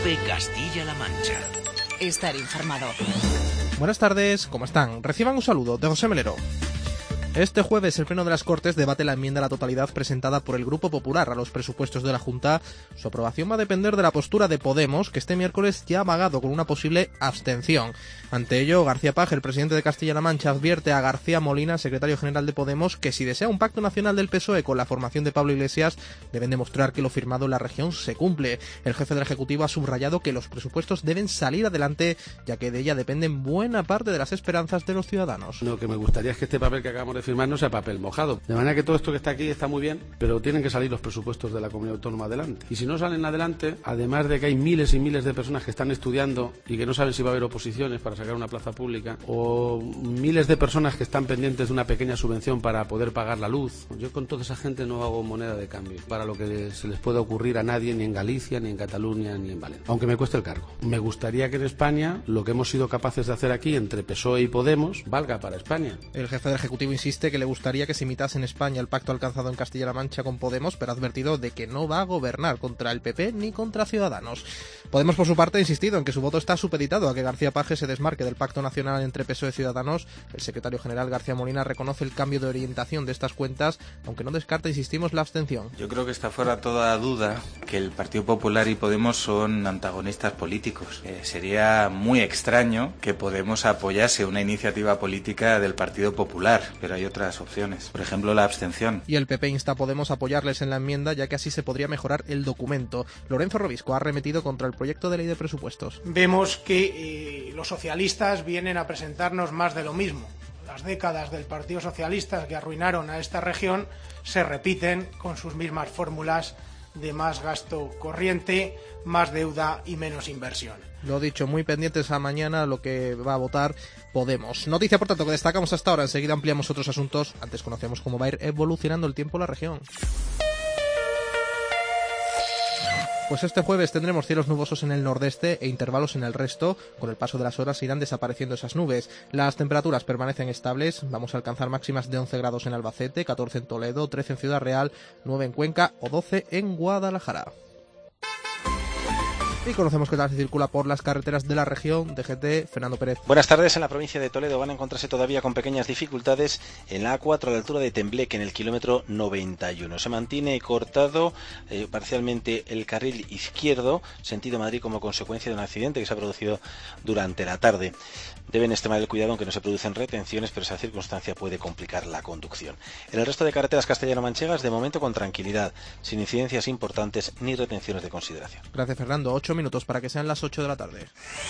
COPE Castilla-La Mancha. Estar informado. Buenas tardes, ¿cómo están? Reciban un saludo de José Melero. Este jueves el Pleno de las Cortes debate la enmienda a la totalidad presentada por el Grupo Popular a los presupuestos de la Junta. Su aprobación va a depender de la postura de Podemos, que este miércoles ya ha vagado con una posible abstención. Ante ello, García Paje, el presidente de Castilla-La Mancha, advierte a García Molina, secretario general de Podemos, que si desea un pacto nacional del PSOE con la formación de Pablo Iglesias, deben demostrar que lo firmado en la región se cumple. El jefe del Ejecutivo ha subrayado que los presupuestos deben salir adelante, ya que de ella dependen buena parte de las esperanzas de los ciudadanos. Lo que me gustaría es que este papel que acabamos de firmar no sea papel mojado. De manera que todo esto que está aquí está muy bien, pero tienen que salir los presupuestos de la comunidad autónoma adelante. Y si no salen adelante, además de que hay miles y miles de personas que están estudiando y que no saben si va a haber oposiciones para sacar una plaza pública, o miles de personas que están pendientes de una pequeña subvención para poder pagar la luz, yo con toda esa gente no hago moneda de cambio para lo que se les pueda ocurrir a nadie, ni en Galicia, ni en Cataluña, ni en Valencia, aunque me cueste el cargo. Me gustaría que en España lo que hemos sido capaces de hacer aquí entre PSOE y Podemos valga para España. El jefe del Ejecutivo insiste que le gustaría que se imitase en España el pacto alcanzado en Castilla-La Mancha con Podemos, pero ha advertido de que no va a gobernar contra el PP ni contra Ciudadanos. Podemos, por su parte, ha insistido en que su voto está supeditado a que García Paje se desmarque del pacto nacional entre PSOE y Ciudadanos. El secretario general García Molina reconoce el cambio de orientación de estas cuentas, aunque no descarta, insistimos, la abstención. Yo creo que está fuera toda duda que el Partido Popular y Podemos son antagonistas políticos. Sería muy extraño que Podemos apoyase una iniciativa política del Partido Popular, pero hay otras opciones. Por ejemplo, la abstención. Y el PP insta a Podemos a apoyarles en la enmienda, ya que así se podría mejorar el documento. Lorenzo Robisco ha arremetido contra el proyecto de ley de presupuestos. Vemos que los socialistas vienen a presentarnos más de lo mismo. Las décadas del Partido Socialista que arruinaron a esta región se repiten con sus mismas fórmulas de más gasto corriente, más deuda y menos inversión. Lo dicho, muy pendientes a mañana lo que va a votar Podemos. Noticia, por tanto, que destacamos hasta ahora. Enseguida ampliamos otros asuntos. Antes conocemos cómo va a ir evolucionando el tiempo en la región. Pues este jueves tendremos cielos nubosos en el nordeste e intervalos en el resto. Con el paso de las horas irán desapareciendo esas nubes. Las temperaturas permanecen estables. Vamos a alcanzar máximas de 11 grados en Albacete, 14 en Toledo, 13 en Ciudad Real, 9 en Cuenca o 12 en Guadalajara. Y conocemos qué tal se circula por las carreteras de la región. DGT, Fernando Pérez. Buenas tardes. En la provincia de Toledo van a encontrarse todavía con pequeñas dificultades en la A4 a la altura de Tembleque, en el kilómetro 91. Se mantiene cortado parcialmente el carril izquierdo, sentido Madrid, como consecuencia de un accidente que se ha producido durante la tarde. Deben extremar el cuidado aunque no se producen retenciones, pero esa circunstancia puede complicar la conducción. En el resto de carreteras castellano-manchegas, de momento con tranquilidad, sin incidencias importantes ni retenciones de consideración. Gracias, Fernando. 8 minutos para que sean las 8 de la tarde.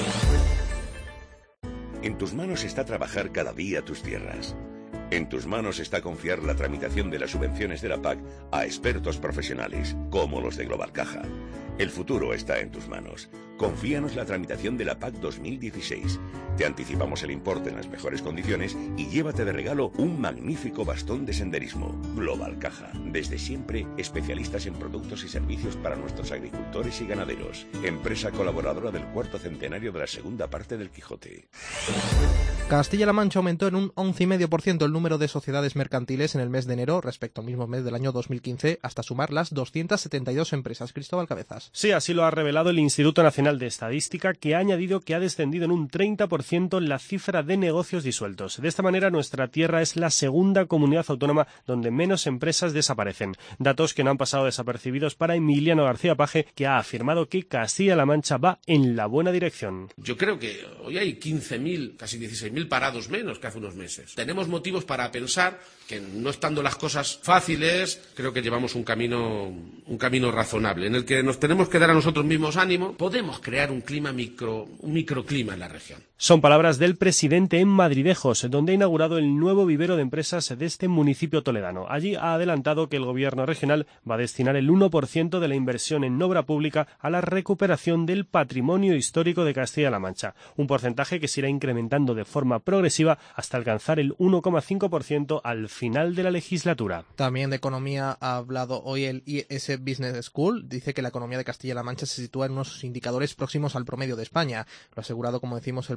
En tus manos está trabajar cada día tus tierras. En tus manos está confiar la tramitación de las subvenciones de la PAC a expertos profesionales, como los de Global Caja. El futuro está en tus manos. Confíanos la tramitación de la PAC 2016. Te anticipamos el importe en las mejores condiciones y llévate de regalo un magnífico bastón de senderismo. Global Caja. Desde siempre, especialistas en productos y servicios para nuestros agricultores y ganaderos. Empresa colaboradora del 4º centenario de la segunda parte del Quijote. Castilla-La Mancha aumentó en un 11,5% el número de sociedades mercantiles en el mes de enero respecto al mismo mes del año 2015, hasta sumar las 272 empresas. Cristóbal Cabezas. Sí, así lo ha revelado el Instituto Nacional de Estadística, que ha añadido que ha descendido en un 30% la cifra de negocios disueltos. De esta manera, nuestra tierra es la segunda comunidad autónoma donde menos empresas desaparecen. Datos que no han pasado desapercibidos para Emiliano García Paje, que ha afirmado que Castilla-La Mancha va en la buena dirección. Yo creo que hoy hay 15.000, casi 16.000 parados menos que hace unos meses. Tenemos motivos para pensar que, no estando las cosas fáciles, creo que llevamos un camino razonable, en el que nos tenemos que dar a nosotros mismos ánimo. Podemos crear un microclima en la región. Son palabras del presidente en Madridejos, donde ha inaugurado el nuevo vivero de empresas de este municipio toledano. Allí ha adelantado que el gobierno regional va a destinar el 1% de la inversión en obra pública a la recuperación del patrimonio histórico de Castilla-La Mancha, un porcentaje que se irá incrementando de forma progresiva hasta alcanzar el 1,5% al final de la legislatura. También de economía ha hablado hoy el IS Business School. Dice que la economía de Castilla-La Mancha se sitúa en unos indicadores próximos al promedio de España. Lo ha asegurado, como decimos, el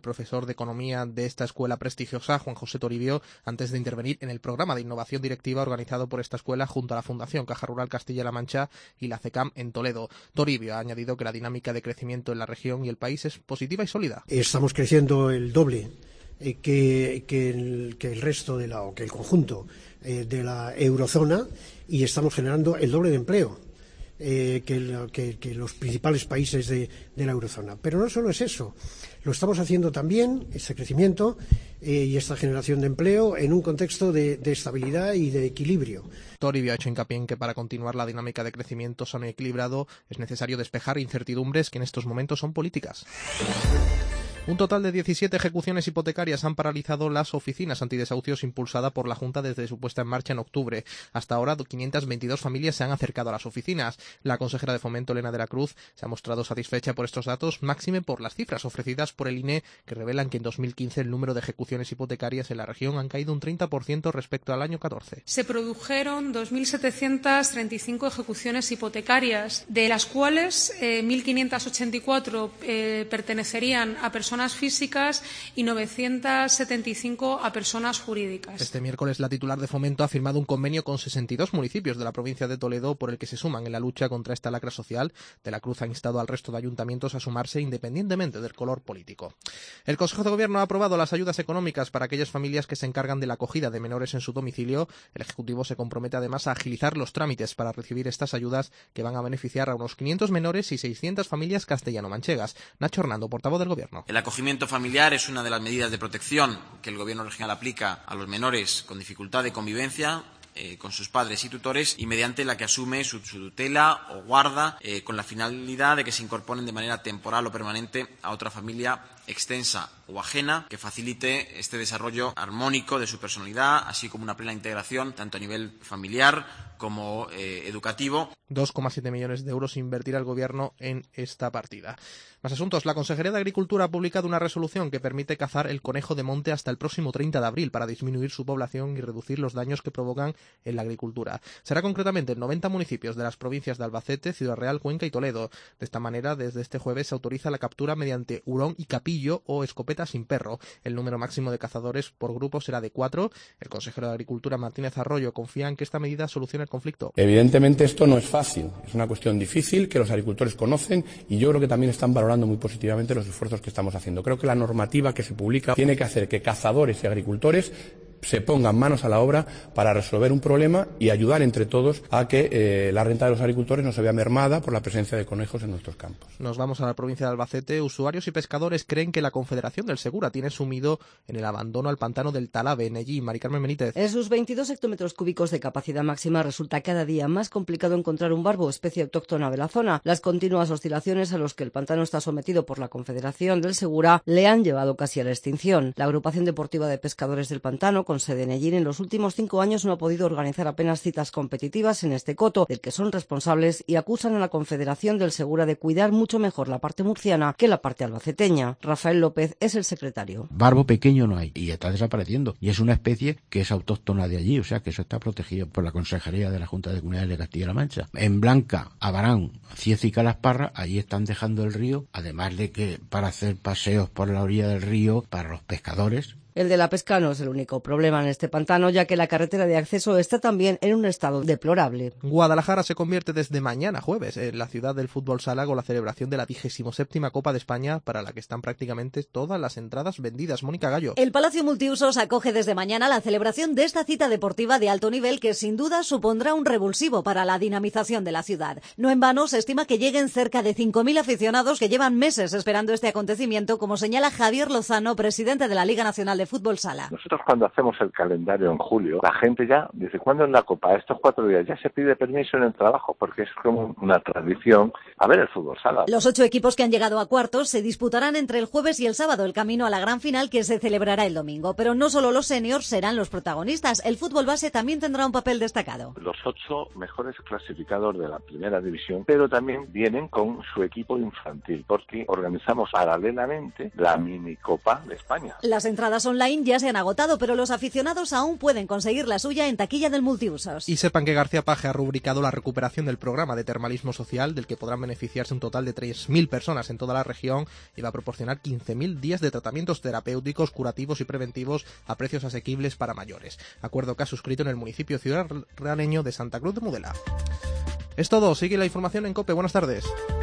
profesor de economía de esta escuela prestigiosa, Juan José Toribio, antes de intervenir en el programa de innovación directiva organizado por esta escuela junto a la Fundación Caja Rural Castilla-La Mancha y la CECAM en Toledo. Toribio ha añadido que la dinámica de crecimiento en la región y el país es positiva y sólida. Estamos creciendo el doble que el resto que el conjunto de la eurozona, y estamos generando el doble de empleo que los principales países de la eurozona. Pero no solo es eso, lo estamos haciendo también, este crecimiento y esta generación de empleo, en un contexto de estabilidad y de equilibrio. Toribio ha hecho hincapié en que para continuar la dinámica de crecimiento sano y equilibrado es necesario despejar incertidumbres que en estos momentos son políticas. Un total de 17 ejecuciones hipotecarias han paralizado las oficinas antidesahucios impulsada por la Junta desde su puesta en marcha en octubre. Hasta ahora, 522 familias se han acercado a las oficinas. La consejera de Fomento, Elena de la Cruz, se ha mostrado satisfecha por estos datos, máxime por las cifras ofrecidas por el INE, que revelan que en 2015 el número de ejecuciones hipotecarias en la región han caído un 30% respecto al año 14. Se produjeron 2.735 ejecuciones hipotecarias, de las cuales 1.584 pertenecerían a personas físicas y 975 a personas jurídicas. Este miércoles la titular de Fomento ha firmado un convenio con 62 municipios de la provincia de Toledo por el que se suman en la lucha contra esta lacra social. De la Cruz ha instado al resto de ayuntamientos a sumarse independientemente del color político. El Consejo de Gobierno ha aprobado las ayudas económicas para aquellas familias que se encargan de la acogida de menores en su domicilio. El Ejecutivo se compromete además a agilizar los trámites para recibir estas ayudas, que van a beneficiar a unos 500 menores y 600 familias castellano-manchegas. Nacho Hernando, portavoz del Gobierno. El acogimiento familiar es una de las medidas de protección que el Gobierno regional aplica a los menores con dificultad de convivencia con sus padres y tutores, y mediante la que asume su tutela o guarda con la finalidad de que se incorporen de manera temporal o permanente a otra familia extensa o ajena que facilite este desarrollo armónico de su personalidad, así como una plena integración tanto a nivel familiar como educativo. 2,7 millones de euros invertirá el Gobierno en esta partida. Más asuntos. La Consejería de Agricultura ha publicado una resolución que permite cazar el conejo de monte hasta el próximo 30 de abril para disminuir su población y reducir los daños que provocan en la agricultura. Será concretamente en 90 municipios de las provincias de Albacete, Ciudad Real, Cuenca y Toledo. De esta manera, desde este jueves se autoriza la captura mediante hurón y capillo o escopeta sin perro. El número máximo de cazadores por grupo será de 4. El consejero de Agricultura, Martínez Arroyo, confía en que esta medida solucione el conflicto. Evidentemente esto no es fácil, es una cuestión difícil que los agricultores conocen, y yo creo que también están valorando muy positivamente los esfuerzos que estamos haciendo. Creo que la normativa que se publica tiene que hacer que cazadores y agricultores se pongan manos a la obra para resolver un problema y ayudar entre todos a que la renta de los agricultores no se vea mermada por la presencia de conejos en nuestros campos. Nos vamos a la provincia de Albacete. Usuarios y pescadores creen que la Confederación del Segura tiene sumido en el abandono al pantano del Talabe, en allí. Mari Carmen Benítez. En sus 22 hectómetros cúbicos de capacidad máxima resulta cada día más complicado encontrar un barbo, especie autóctona de la zona. Las continuas oscilaciones a los que el pantano está sometido por la Confederación del Segura le han llevado casi a la extinción. La agrupación deportiva de pescadores del pantano, con sede en Ellín, en los últimos 5 años no ha podido organizar apenas citas competitivas en este coto, del que son responsables, y acusan a la Confederación del Segura de cuidar mucho mejor la parte murciana que la parte albaceteña. Rafael López es el secretario. Barbo pequeño no hay y está desapareciendo, y es una especie que es autóctona de allí, o sea que eso está protegido por la Consejería de la Junta de Comunidades de Castilla-La Mancha. En Blanca, Abarán, Cieza y Calasparra, allí están dejando el río, además de que para hacer paseos por la orilla del río para los pescadores. El de la pesca no es el único problema en este pantano, ya que la carretera de acceso está también en un estado deplorable. Guadalajara se convierte desde mañana jueves en la ciudad del fútbol sala con la celebración de la 27ª Copa de España, para la que están prácticamente todas las entradas vendidas. Mónica Gallo. El Palacio Multiusos acoge desde mañana la celebración de esta cita deportiva de alto nivel que sin duda supondrá un revulsivo para la dinamización de la ciudad. No en vano se estima que lleguen cerca de 5.000 aficionados que llevan meses esperando este acontecimiento, como señala Javier Lozano, presidente de la Liga Nacional de Fútbol Sala. Nosotros cuando hacemos el calendario en julio, la gente ya dice, ¿cuándo es la Copa? Estos 4 días ya se pide permiso en el trabajo, porque es como una tradición a ver el fútbol sala. Los 8 equipos que han llegado a cuartos se disputarán entre el jueves y el sábado el camino a la gran final, que se celebrará el domingo. Pero no solo los seniors serán los protagonistas, el fútbol base también tendrá un papel destacado. Los 8 mejores clasificados de la primera división, pero también vienen con su equipo infantil, porque organizamos paralelamente la minicopa de España. Las entradas son online ya se han agotado, pero los aficionados aún pueden conseguir la suya en taquilla del multiusos. Y sepan que García Paje ha rubricado la recuperación del programa de termalismo social, del que podrán beneficiarse un total de 3.000 personas en toda la región, y va a proporcionar 15.000 días de tratamientos terapéuticos, curativos y preventivos a precios asequibles para mayores. Acuerdo que ha suscrito en el municipio ciudadano de Santa Cruz de Mudela. Es todo, sigue la información en COPE. Buenas tardes.